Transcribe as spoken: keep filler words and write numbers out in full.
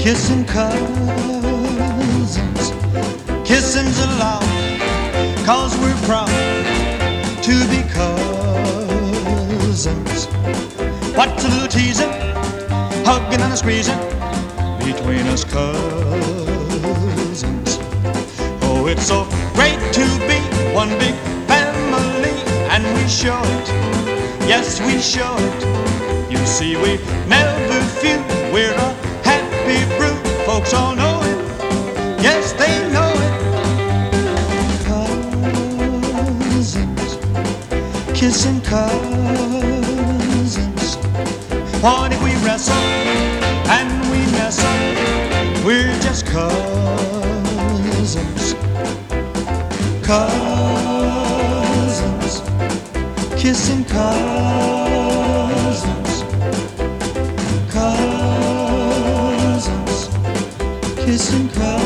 Kissing cousins, kissing's allowed, cause we're proud to be cousins. What's a little teasing, hugging and a squeezing between us cousins? Oh, it's so great to be one big family, and we show it, yes we show it. You see we never feud, we're a happy brew, folks all know it, yes they know it. Cousins, kissing cousins. What if we wrestle and we nestle? We're just cousins. Cousins, kissing cousins. Cousins, kissing cousins.